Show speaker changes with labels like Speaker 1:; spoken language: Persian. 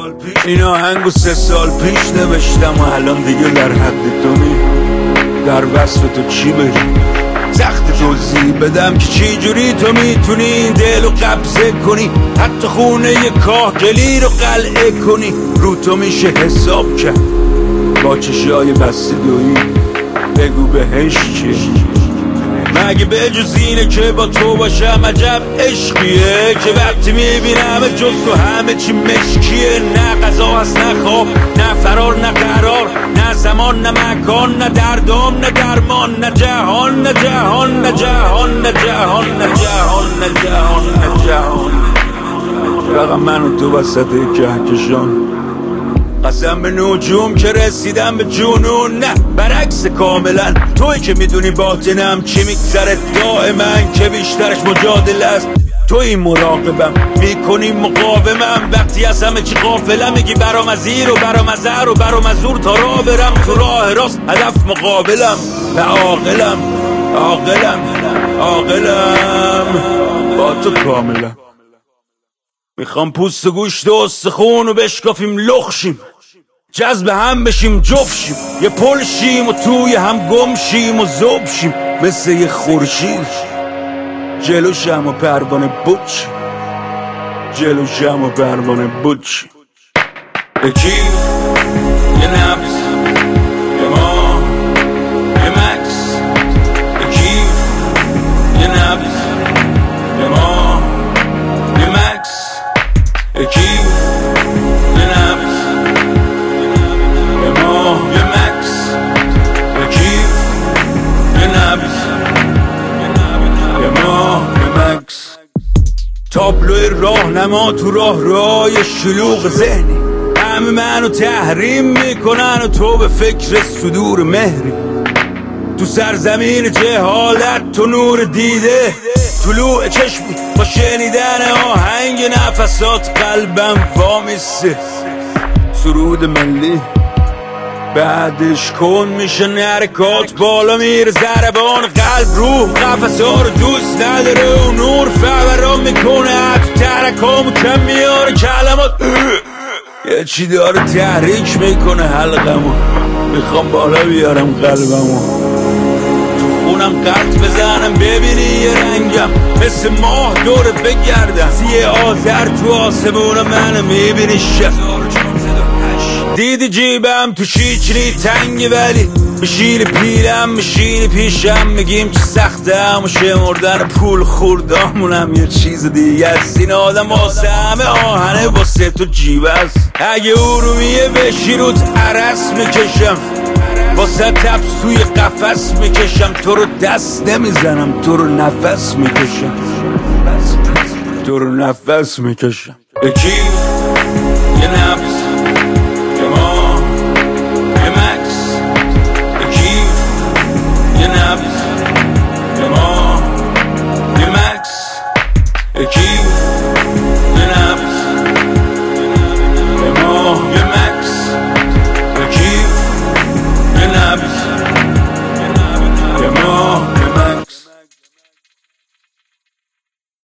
Speaker 1: این آهنگو 3 سال پیش نوشتم و الان دیگه در حد تو نی. در وصف تو چی بگم، سخت توضیح بدم که چی جوری تو میتونی این دل رو قبضه کنی، حتی خونه ی کاهگلی رو قلعه کنی. رو تو میشه حساب کرد با چشای بسته دویی، بگو بهش چیه مگه به جز اینه که با تو باشم. عجب عشقیه که وقتی میبینم جز تو همه چی مشکیه. نه غذا هست نه خواب نه فرار نه قرار، نه زمان نه مکان نه دردام نه درمان، نه جهان نه جهان نه جهان نه جهان نه جهان نه جهان نه جهان. فقط من و تو وسط کهکشان، قسم به نجوم که رسیدم به جنون. نه برعکس کاملا، توی که میدونی باطنم چی میگذره دائما، که بیشترش مجادله است. توی مراقبم میکنی مقاومم، وقتی از همه چی غافلم میگی برام از این و برام از هر و برام از اون، تا راه برم تو راه راست هدف مقابلم. و عاقلم عاقلم عاقلم با تو کاملا. میخوام پوست و گوشت و استخون و بشکافیم لخشیم، جذب هم بشیم جفشیم، یه پل شیم و توی هم گم شیم و زوب شیم، مثل یه خورشید جلوشم و پروانه بچ، جلوشم و پروانه بچ. یکی یه نبض یه ما یه مکس، یکی یه نبض یه ما یه مکس، یکی یه نبض یه ما یه مکس، یکی یه نبض یه ما یه مکس. تابلوی راهنما تو راه شلوغ ذهنی، همه منو تحریم میکنن و تو به فکر صدور مهری. تو سرزمین جهالت تو نور دیده، طلوع چشمی با شنیدن آهنگ نفسات قلبم وامیسته. سرود ملی بعدش کن میشه حرکات، بالا میره ضربان قلب، روح قفسا رو دوست نداره و نور فوران میکنه تو ترکامو کم میاره کلمات. یه چی داره تحریک میکنه حلقمو، میخوام بالا بیارم قلبمو، تو خونم قلط بزنم ببینی یه رنگم، مثل ماه دورت بگردم یه آذر تو آسمون منو میبینی شب. دیدی جیبم تو شیچنی تنگی، ولی میشینی پیرم میشینی پیشم، میگیم چه سخته هم و شمردن پول خوردامونم یه چیز دیگه است. این آدم واسه همه آهنه واسه تو جیب است. اگه ارومیه بشی روت عرس میکشم، واسه تبس توی قفس میکشم، تو رو دست نمیزنم تو رو نفس میکشم، تو رو نفس میکشم. یکی یه نبض یه ما یه مکس، یکی یه نبض یه ما یه مکس، یکی